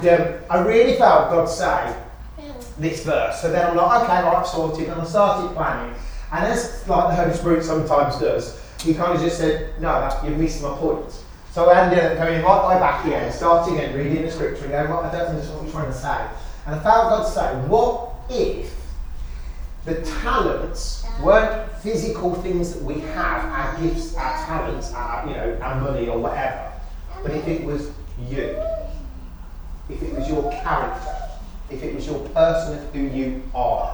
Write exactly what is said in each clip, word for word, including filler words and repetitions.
Um, I really felt God say this verse. So then I'm like, okay, right, sorted, and I started planning. And as like the Holy Spirit sometimes does, he kind of just said, no, that, you've missed my point. So I ended up going right way back here and starting and reading the scripture and going, well, I don't understand what you're trying to say. And I felt God say, what if the talents weren't physical things that we have, our gifts, our talents, our, you know, our money or whatever, but if it was you, if it was your character, if it was your person of who you are.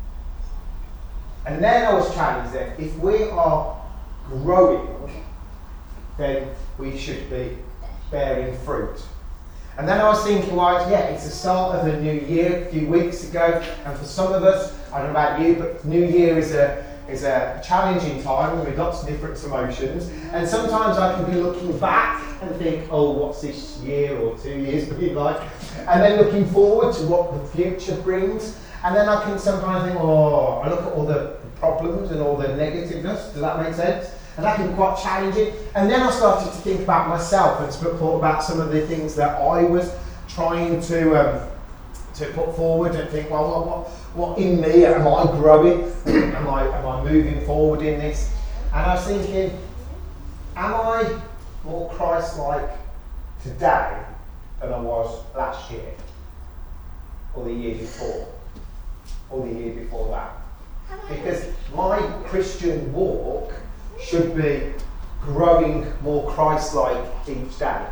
And then I was challenged that if we are growing, then we should be bearing fruit. And then I was thinking, well, yeah, it's the start of a new year a few weeks ago, and for some of us, I don't know about you, but New Year is a is a challenging time with lots of different emotions. And sometimes I can be looking back and think, oh, what's this year or two years been like? And then looking forward to what the future brings. And then I can sometimes think, oh, I look at all the problems and all the negativeness. Does that make sense? And that can be quite challenging. And then I started to think about myself and to thought about some of the things that I was trying to um, to put forward and think, well, what, what, what in me am I growing? am I am I moving forward in this? And I was thinking, am I more Christ-like today than I was last year, or the year before, or the year before that? Because my Christian walk should be growing more Christ-like each day.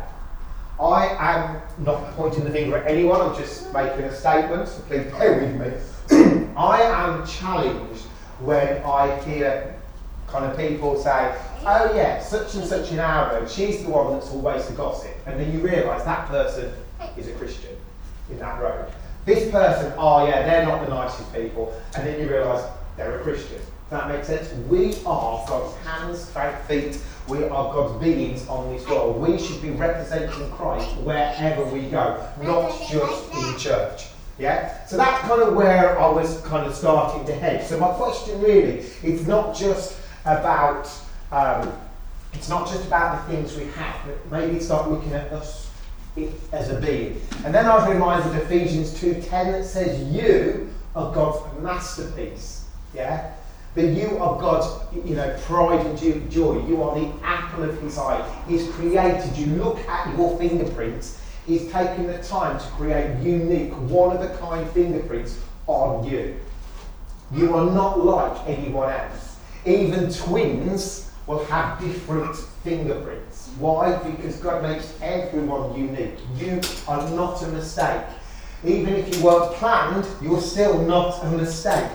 I am not pointing the finger at anyone, I'm just making a statement, so please bear with me. I am challenged when I hear kind of people say, oh yeah, such and such in our road, she's the one that's always the gossip. And then you realise that person is a Christian in that road. This person, oh yeah, they're not the nicest people. And then you realise they're a Christian. Does that make sense? We are God's hands, feet, we are God's beings on this world. We should be representing Christ wherever we go, not just in church. Yeah? So that's kind of where I was kind of starting to head. So my question really, it's not just about, um, it's not just about the things we have, but maybe start looking at us as a being. And then I was reminded of Ephesians two ten that says, you are God's masterpiece. Yeah? That you are God's, you know, pride and joy. You are the apple of his eye. He's created you. Look at your fingerprints. He's taken the time to create unique, one-of-a-kind fingerprints on you. You are not like anyone else. Even twins will have different fingerprints. Why? Because God makes everyone unique. You are not a mistake. Even if you weren't planned, you're still not a mistake.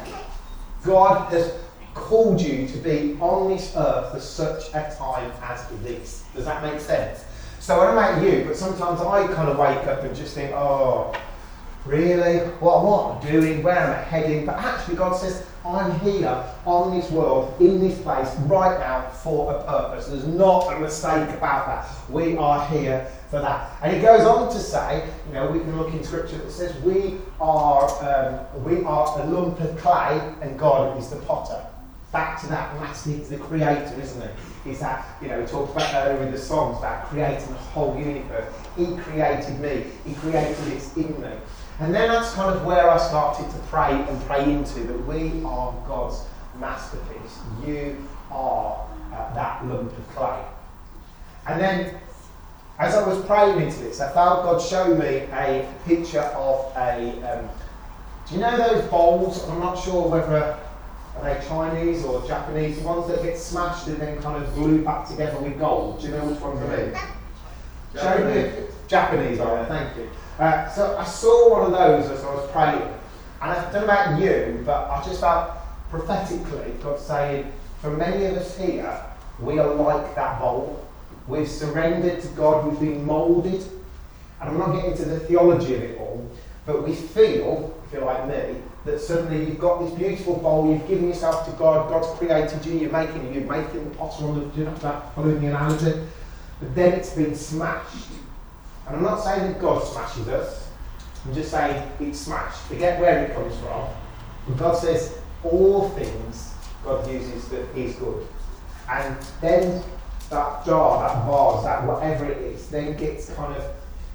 God has called you to be on this earth for such a time as this. Does that make sense? So I don't know about you, but sometimes I kind of wake up and just think, oh, really? What, what am I doing? Where am I heading? But actually God says, I'm here on this world, in this place, right now for a purpose. There's not a mistake about that. We are here for that. And it goes on to say, you know, we can look in scripture that says we are um, we are a lump of clay and God is the potter. Back to that last he's the creator, isn't he? Is that, you know, we talked about earlier in the songs about creating the whole universe. He created me. He created this in me. And then that's kind of where I started to pray and pray into that we are God's masterpiece. You are uh, that lump of clay. And then as I was praying into this, I felt God show me a picture of a, um, do you know those bowls? I'm not sure whether are they Chinese or Japanese, the ones that get smashed and then kind of glued back together with gold. Do you know which ones I mean? Japanese. Japanese, are they? Thank you. Uh, so I saw one of those as I was praying, and I don't know about you, but I just felt prophetically God saying, for many of us here, we are like that bowl. We've surrendered to God, we've been moulded, and I'm not getting into the theology of it all, but we feel, if you're like me, that suddenly you've got this beautiful bowl, you've given yourself to God, God's created you, you're making it, you're making the potter on the, do you know that, following the analogy? But then it's been smashed. And I'm not saying that God smashes us, I'm just saying it's smashed. Forget where it comes from. And God says all things God uses that is good. And then that jar, that vase, that whatever it is, then gets kind of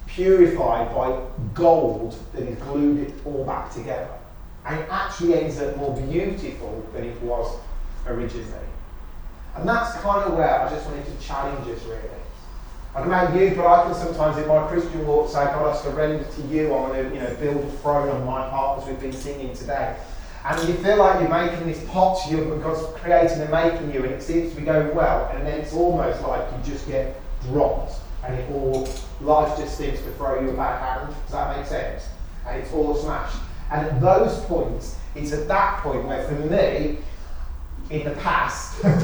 purified by gold that has glued it all back together. And it actually ends up more beautiful than it was originally. And that's kind of where I just wanted to challenge us, really. I don't know about you, but I can sometimes in my Christian walk say, God, I surrender to you. I want to, you know, build a throne on my heart, as we've been singing today. And you feel like you're making this pot, you're, God's creating and making you, and it seems to be going well, and then it's almost like you just get dropped, and it all, life just seems to throw you a bad hand. Does that make sense? And it's all smashed. And at those points, it's at that point where, for me, in the past, uh,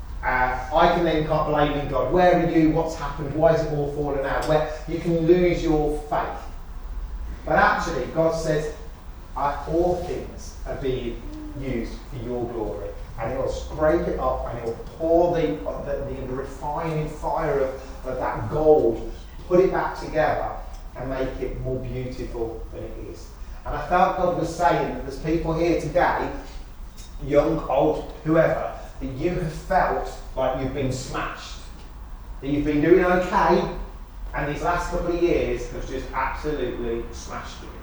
I can then start blaming God. Where are you? What's happened? Why is it all fallen out? Where you can lose your faith. But actually, God says, uh, all things are being used for your glory. And He'll scrape it up, and He'll pour the, uh, the, the refining fire of, of that gold, put it back together, and make it more beautiful than it is. And I felt God was saying that there's people here today, young, old, whoever, that you have felt like you've been smashed. That you've been doing okay, and these last couple of years have just absolutely smashed you.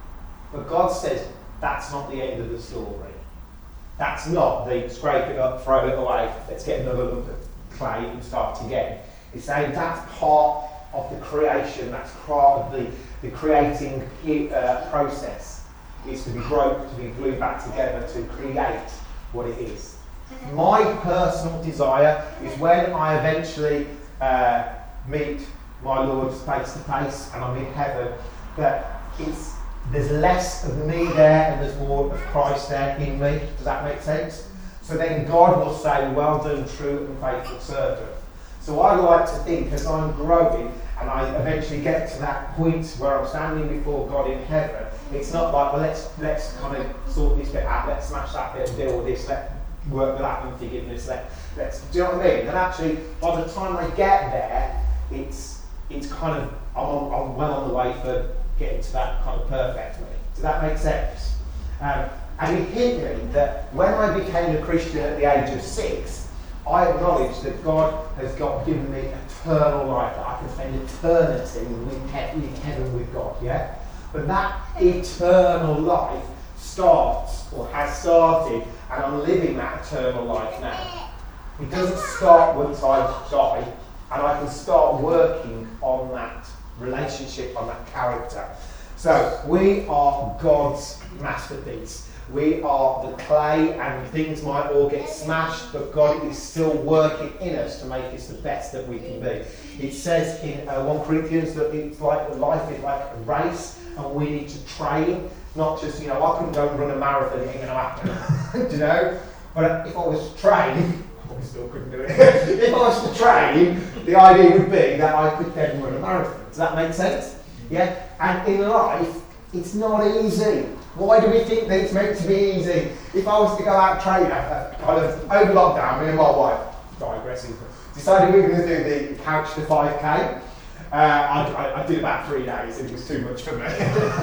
But God says that's not the end of the story. That's not the scrape it up, throw it away, let's get another lump of clay and start again. It's saying that's part of the creation, that's part of the, the creating uh, process. Is to be broke, to be glued back together, to create what it is. My personal desire is when I eventually uh, meet my Lord face to face and I'm in heaven, that it's there's less of me there and there's more of Christ there in me. Does that make sense? So then God will say, well done, true and faithful servant. So I like to think as I'm growing and I eventually get to that point where I'm standing before God in heaven, it's not like, well, let's let's kind of sort this bit out, let's smash that bit and deal with this, let's work with that unforgiveness, let, let's, do you know what I mean? And actually, by the time I get there, it's it's kind of, I'm, on, I'm well on the way for getting to that kind of perfect way. Does that make sense? Um, and it hit me that when I became a Christian at the age of six, I acknowledged that God has got given me eternal life, that I can spend eternity with he- in heaven with God, yeah? But that eternal life starts, or has started, and I'm living that eternal life now. It doesn't start once I die, and I can start working on that relationship, on that character. So we are God's masterpiece. We are the clay, and things might all get smashed, but God is still working in us to make us the best that we can be. It says in uh, First Corinthians that it's like life is like a race, and we need to train, not just, you know, I couldn't go and run a marathon, it ain't going to happen, you know? But if I was to train, I still couldn't do it. If I was to train, the idea would be that I could then run a marathon. Does that make sense? Yeah? And in life, it's not easy. Why do we think that it's meant to be easy? If I was to go out train, uh, kind of over lockdown, me and my wife, digressing, decided we were going to do the couch to five K. Uh, I, I, I did about three days, and it was too much for me.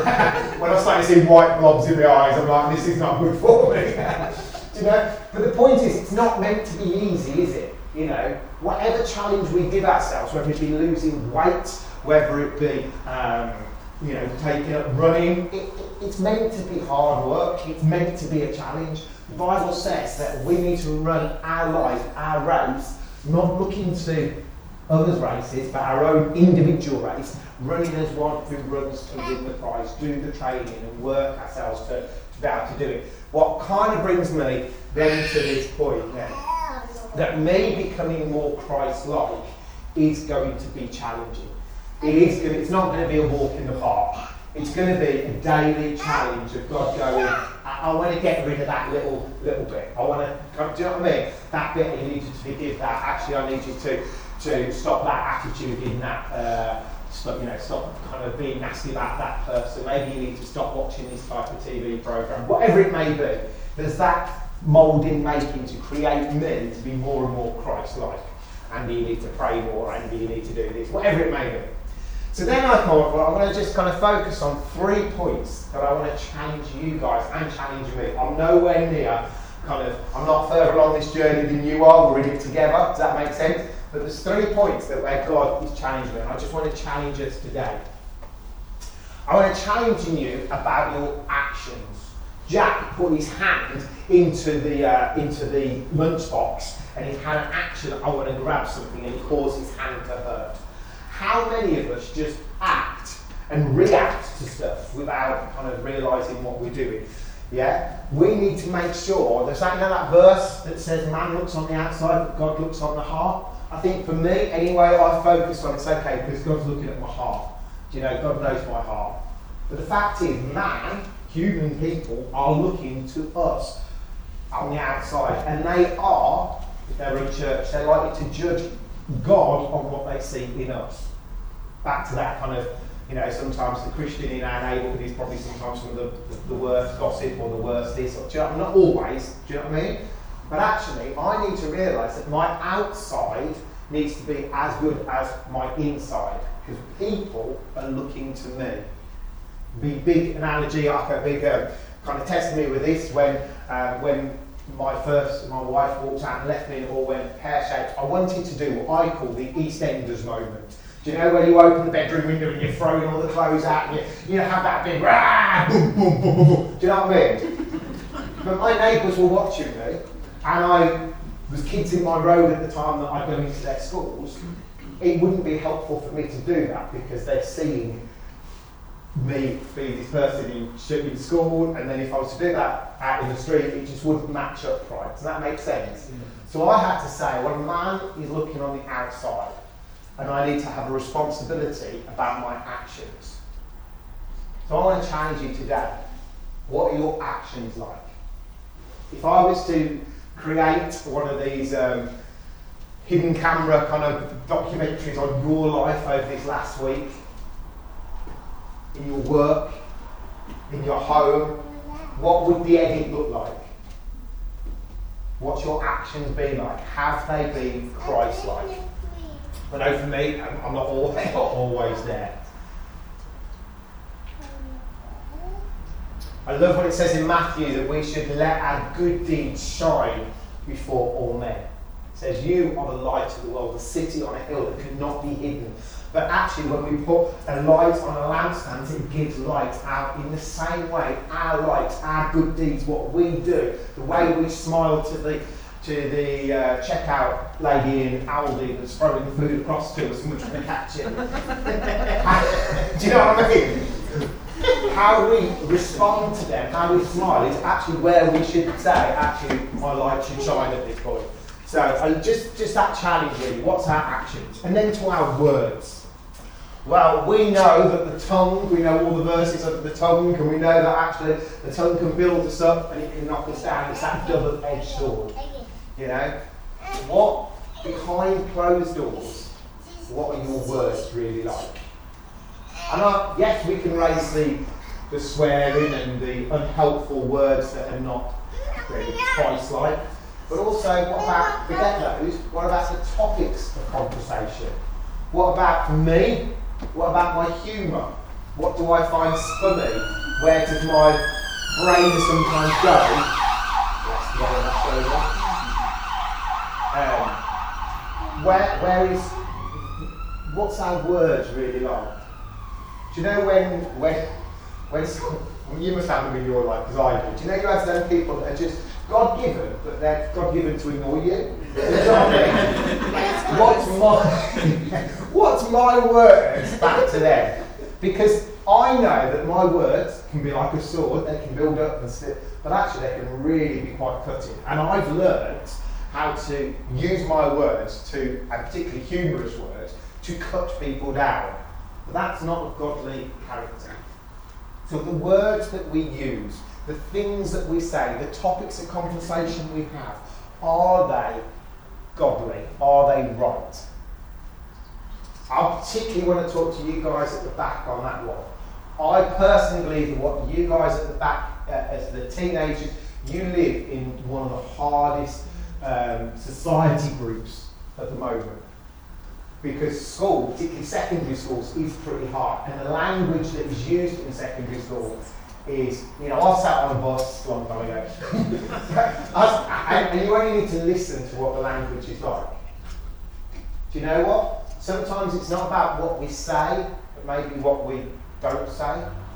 When I started seeing white blobs in my eyes, I'm like, this is not good for me. You know? But the point is, it's not meant to be easy, is it? You know, whatever challenge we give ourselves, whether it be losing weight, whether it be, um, you know, taking up running, it, it, it's meant to be hard work. It's meant to be a challenge. The Bible says that we need to run our life, our race, not looking to others' races, but our own individual race, running as one who runs to win the prize, do the training and work ourselves to, to be able to do it. What kind of brings me then to this point now, that me becoming more Christ-like is going to be challenging. It is going, it's not going to be a walk in the park. It's going to be a daily challenge of God going, I, I want to get rid of that little little bit. I want to, do you know what I mean? That bit you need you to forgive that. Actually, I need you to, to stop that attitude in that, uh, stop, you know, stop kind of being nasty about that person. Maybe you need to stop watching this type of T V programme. Whatever it may be, there's that moulding making to create me to be more and more Christ-like. And you need to pray more, and you need to do this, whatever it may be. So then I thought, well, I'm going to just kind of focus on three points that I want to challenge you guys and challenge me. I'm nowhere near kind of, I'm not further along this journey than you are, we're in it together, does that make sense? But there's three points that where God is challenging me, and I just want to challenge us today. I want to challenge you about your actions. Jack put his hand into the uh, into the lunchbox and he had an action, I want to grab something, and he caused his hand to hurt. How many of us just act and react to stuff without kind of realising what we're doing? Yeah? We need to make sure, there's that, you know that verse that says man looks on the outside but God looks on the heart? I think for me, anyway, I focus on it's okay because God's looking at my heart. Do you know, God knows my heart. But the fact is, man, human people, are looking to us on the outside. And they are, if they're in church, they're likely to judge God on what they see in us. Back to that kind of, you know, sometimes the Christian in our neighbourhood is probably sometimes some of the, the, the worst gossip or the worst this. Or, do you know, not always, do you know what I mean? But actually, I need to realise that my outside needs to be as good as my inside. Because people are looking to me. Big, big analogy, like a big uh, kind of testimony with this, when uh, when my first, my wife walked out and left me and it all went pear-shaped, I wanted to do what I call the EastEnders moment. Do you know where you open the bedroom window and you're throwing all the clothes out and you, you know, have that big rah, boom, boom, boom, boom, boom. Do you know what I mean? But my neighbours were watching me, and I was kids in my road at the time that I go into their schools. It wouldn't be helpful for me to do that because they're seeing me be this person in, in school, and then if I was to do that out in the street, it just wouldn't match up right. Does that make sense? Mm-hmm. So I had to say, well, a man is looking on the outside, and I need to have a responsibility about my actions. So I want to challenge you today. What are your actions like? If I was to create one of these um, hidden camera kind of documentaries on your life over this last week, in your work, in your home, what would the edit look like? What's your actions been like? Have they been Christ-like? I know for me, I'm, I'm not always, not always there. I love what it says in Matthew that we should let our good deeds shine before all men. It says, you are the light of the world, the city on a hill that cannot be hidden. But actually, when we put a light on a lampstand, it gives light out. In the same way, our light, our good deeds, what we do, the way we smile to the to the uh, checkout lady in Aldi that's throwing the food across to us and we're trying to catch it. Do you know what I mean? How we respond to them, how we smile, is actually where we should say, actually, my light should shine at this point. So uh, just, just that challenge really, what's our actions? And then to our words. Well, we know that the tongue, we know all the verses of the tongue, and we know that actually the tongue can build us up and it can knock us down. It's that double-edged sword. You know? What, behind closed doors, what are your words really like? And uh, yes, we can raise the, the swearing and the unhelpful words that are not really Christ-like. But also, what about, forget those, what about the topics of conversation? What about for me? What about my humour? What do I find funny? Where does my brain sometimes go? Let's go on that um, where, where is, what's our words really like? Do you know when, when, when, when you must have them in your life, because I do. Do you know you have them people that are just God-given, but they're God-given to ignore you? Do you know what I mean? What's my, what's my words back to them? Because I know that my words can be like a sword, they can build up and still, but actually they can really be quite cutting. And I've learned how to use my words to, and particularly humorous words, to cut people down. But that's not a godly character. So the words that we use, the things that we say, the topics of conversation we have, are they godly? Are they right? I particularly want to talk to you guys at the back on that one. I personally believe that what you guys at the back, uh, as the teenagers, you live in one of the hardest um, society groups at the moment. Because school, particularly secondary schools, is pretty hard. And the language that is used in secondary school is, you know, I sat on a bus a long time ago. and, and you only need to listen to what the language is like. Do you know what? Sometimes it's not about what we say, but maybe what we don't say.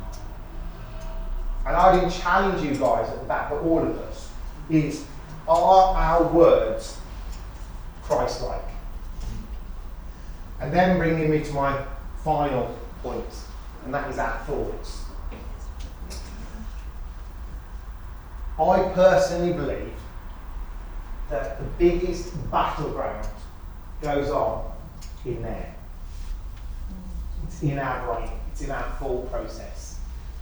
and I didn't challenge you guys at the back, but all of us, is are our words Christ-like? And then bringing me to my final point, and that is our thoughts. I personally believe that the biggest battleground goes on in there. It's in our brain, it's in our thought process.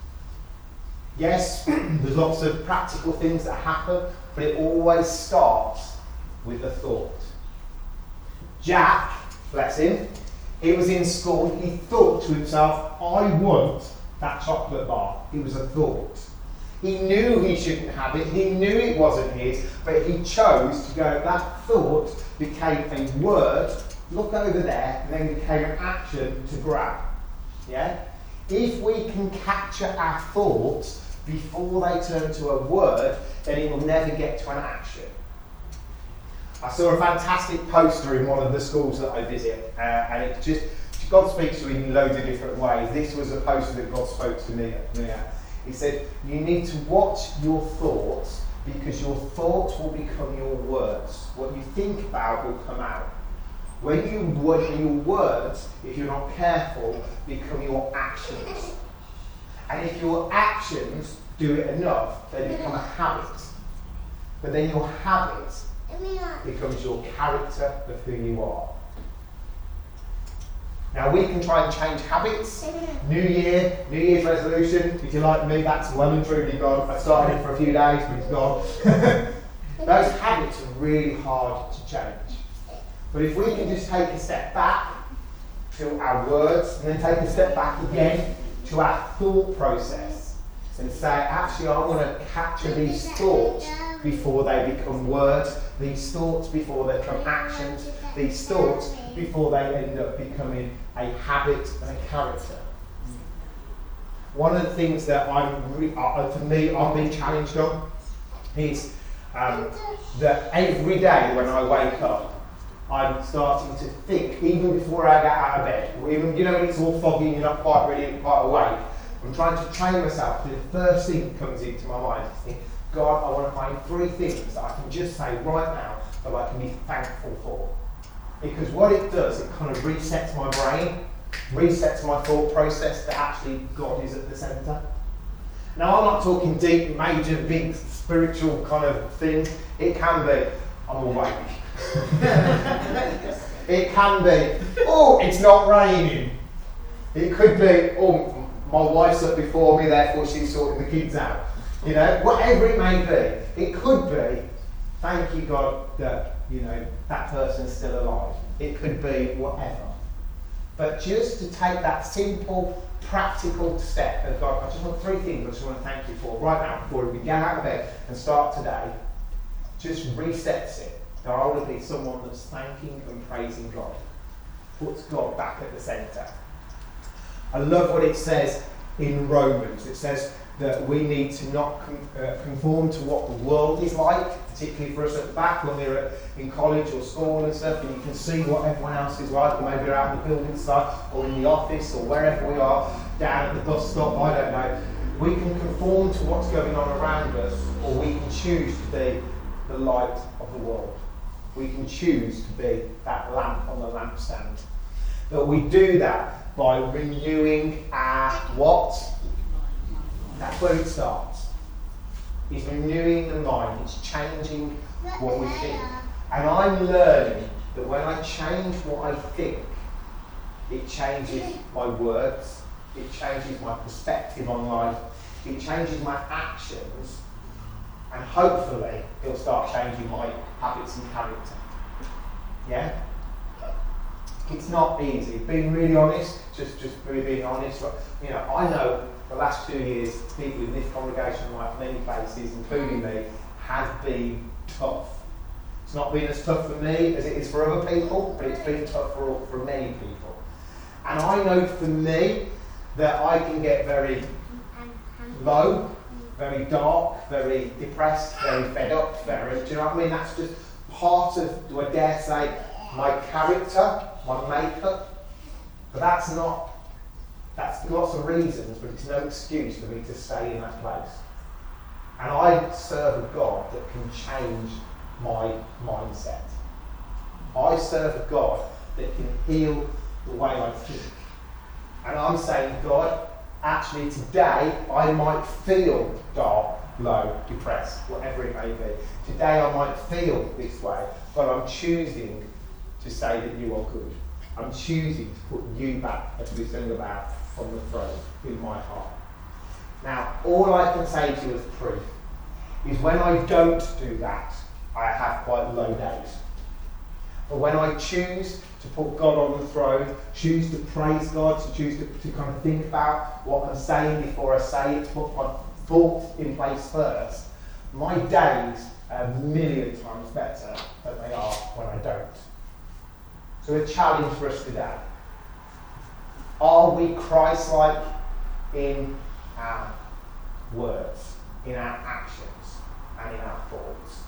Yes, there's lots of practical things that happen, but it always starts with a thought. Jack, bless him, he was in school, he thought to himself, I want that chocolate bar. It was a thought. He knew he shouldn't have it, he knew it wasn't his, but he chose to go, that thought became a word, look over there, and then became an action to grab. Yeah? If we can capture our thoughts before they turn to a word, then it will never get to an action. I saw a fantastic poster in one of the schools that I visit, uh, and it just, God speaks to you in loads of different ways. This was a poster that God spoke to me, me at. He said, you need to watch your thoughts because your thoughts will become your words. What you think about will come out. When you when your words, if you're not careful, become your actions. And if your actions do it enough, they become a habit. But then your habit becomes your character of who you are. Now we can try and change habits. New Year, New Year's resolution. If you're like me, that's well and truly gone. I started it for a few days, but it's gone. Those habits are really hard to change. But if we can just take a step back to our words, and then take a step back again to our thought process, and say, actually, I want to capture these thoughts before they become words, these thoughts before they become actions, these thoughts before they end up becoming a habit and a character. One of the things that I'm, re- uh, for me, I'm being challenged on is um, that every day when I wake up, I'm starting to think, even before I get out of bed, or even, you know, when it's all foggy and you're not quite really quite awake, I'm trying to train myself to the first thing that comes into my mind is think, God, I want to find three things that I can just say right now that I can be thankful for. Because what it does, it kind of resets my brain, resets my thought process that actually God is at the centre. Now, I'm not talking deep, major, big, spiritual kind of things. It can be, I'm awake. It can be, oh, it's not raining. It could be, oh, my wife's up before me, therefore she's sorting the kids out. You know, whatever it may be. It could be, thank you God that, you know, that person's still alive. It could be whatever. But just to take that simple, practical step of God, I just want three things I just want to thank you for right now before we get out of bed and start today. Just resets it. That I want to be someone that's thanking and praising God. Puts God back at the centre. I love what it says in Romans. It says that we need to not com- uh, conform to what the world is like, particularly for us at the back when we're at, in college or school and stuff, and you can see what everyone else is like, or maybe you're out in the building site or in the office or wherever we are, down at the bus stop, I don't know. We can conform to what's going on around us, or we can choose to be the light of the world. We can choose to be that lamp on the lampstand. But we do that by renewing our what? That's where it starts. It's renewing the mind. It's changing what we think. And I'm learning that when I change what I think, it changes my words, it changes my perspective on life, it changes my actions, and hopefully it'll start changing my habits and character. Yeah? It's not easy. Being really honest, just, just really being honest. You know, I know the last two years, people in this congregation, like many places, including me, have been tough. It's not been as tough for me as it is for other people, but it's been tough for, for many people. And I know for me that I can get very low, very dark, very depressed, very fed up, very, do you know what I mean? That's just part of, do I dare say, my character, my makeup. But that's not That's lots of reasons, but it's no excuse for me to stay in that place. And I serve a God that can change my mindset. I serve a God that can heal the way I think. And I'm saying, God, actually today I might feel dark, low, depressed, whatever it may be. Today I might feel this way, but I'm choosing to say that you are good. I'm choosing to put you back, as we sing about, on the throne in my heart. Now, all I can say to you as proof is when I don't do that, I have quite low days. But when I choose to put God on the throne, choose to praise God, to choose to, to kind of think about what I'm saying before I say it, to put my thoughts in place first, my days are a million times better than they are when I don't. So a challenge for us today. Are we Christ-like in our words, in our actions, and in our thoughts?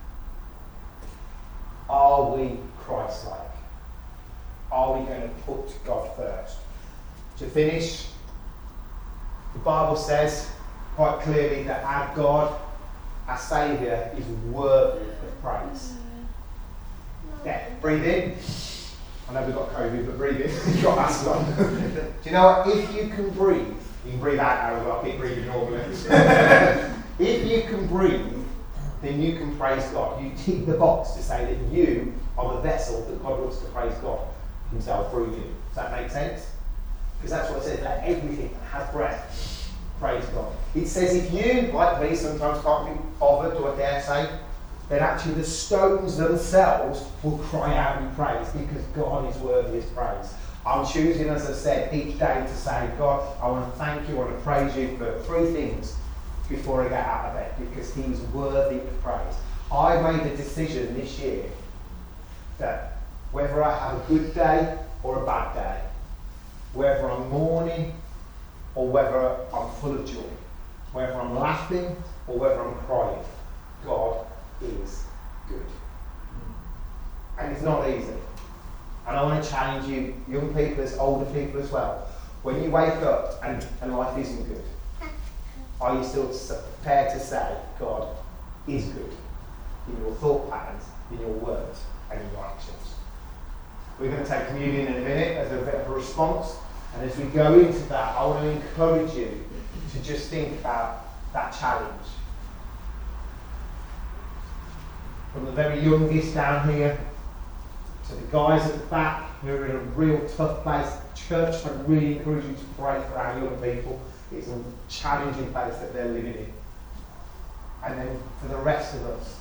Are we Christ-like? Are we going to put God first? To finish, the Bible says quite clearly that our God, our Saviour, is worthy of praise. Yeah, breathe in. I know we've got COVID, but breathe in. You've got masks on. Do you know what? If you can breathe, you can breathe out now as well. Keep breathing normally. If you can breathe, then you can praise God. You tick the box to say that you are the vessel that God wants to praise God himself through you. Does that make sense? Because that's what it says, that everything that has breath, praise God. It says if you, like me, sometimes can't be bothered, do I dare say, then actually the stones themselves will cry out in praise because God is worthy of praise. I'm choosing, as I said, each day to say, God, I want to thank you, I want to praise you for three things before I get out of bed, because he's worthy of praise. I made a decision this year that whether I have a good day or a bad day, whether I'm mourning or whether I'm full of joy, whether I'm laughing or whether I'm crying, God is good. And it's not easy. And I want to challenge you, young people as older people as well. When you wake up and, and life isn't good, are you still prepared to say God is good in your thought patterns, in your words, and in your actions? We're going to take communion in a minute as a bit of a response. And as we go into that, I want to encourage you to just think about that challenge. From the very youngest down here to the guys at the back who are in a real tough place. Church, I really encourage you to pray for our young people. It's a challenging place that they're living in. And then for the rest of us,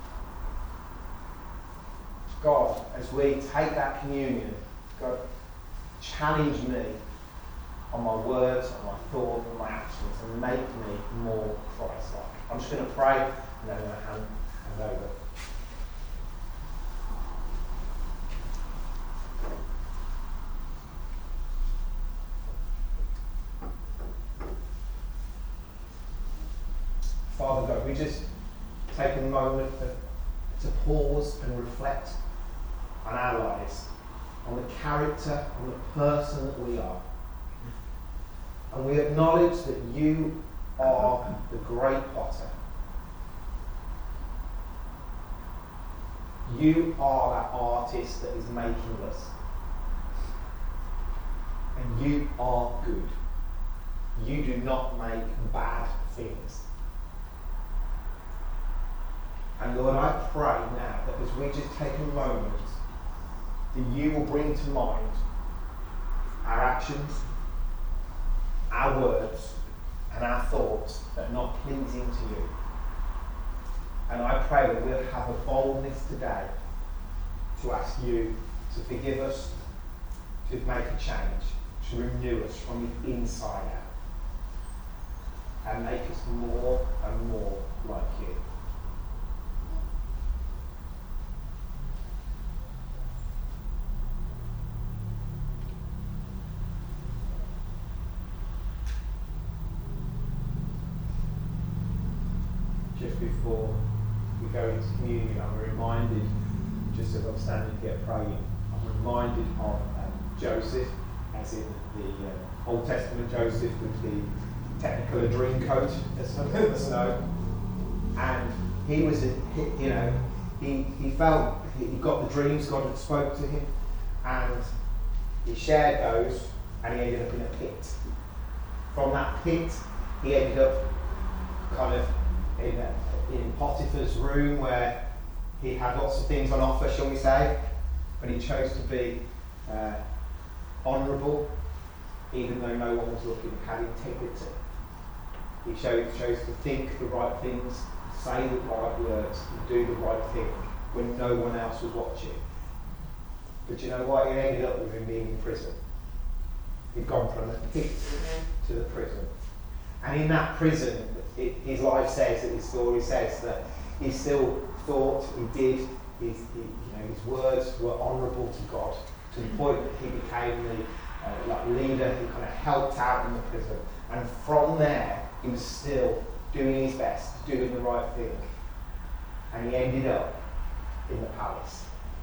God, as we take that communion, God, challenge me on my words, on my thoughts, on my actions, and make me more Christ-like. I'm just going to pray, and then I'm going to hand, hand over. Father God, we just take a moment to, to pause and reflect on our lives, on the character, on the person that we are. And we acknowledge that you are the great potter. You are that artist that is making us. And you are good. You do not make bad things. And Lord, I pray now that as we just take a moment, that you will bring to mind our actions, our words, and our thoughts that are not pleasing to you. And I pray that we'll have a boldness today to ask you to forgive us, to make a change, to renew us from the inside out, and make us more and more like you. Just before we go into communion, I'm reminded, just as I'm standing here praying, I'm reminded of um, Joseph and saints in the uh, Old Testament, Joseph with the Technicolor Dreamcoat, as some of us know. And he was, a, he, you know, he, he felt, he got the dreams, God had spoke to him, and he shared those, and he ended up in a pit. From that pit, he ended up kind of in, a, in Potiphar's room, where he had lots of things on offer, shall we say, but he chose to be uh, honourable, even though no one was looking, had integrity. He chose, chose to think the right things, say the right words, and do the right thing when no one else was watching. But you know what? It ended up with him being in prison. He'd gone from the pit to the prison. And in that prison, it, his life says, that his story says, that he still thought, he did, his, he, you know, his words were honourable to God, to the point that he became the uh, like leader. He kind of helped out in the prison. And from there, he was still doing his best, doing the right thing. And he ended up in the palace.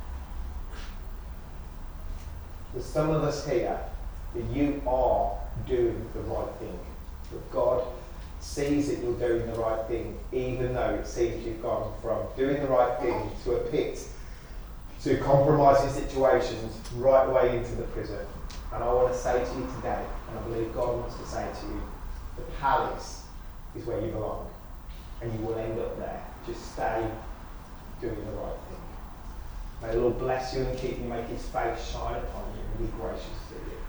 There's some of us here that you are doing the right thing. That God sees that you're doing the right thing, even though it seems you've gone from doing the right thing to a pit, to compromising situations, right away into the prison. And I want to say to you today, and I believe God wants to say to you, the palace is where you belong, and you will end up there. Just stay doing the right thing. May the Lord bless you and keep you, make his face shine upon you and be gracious to you.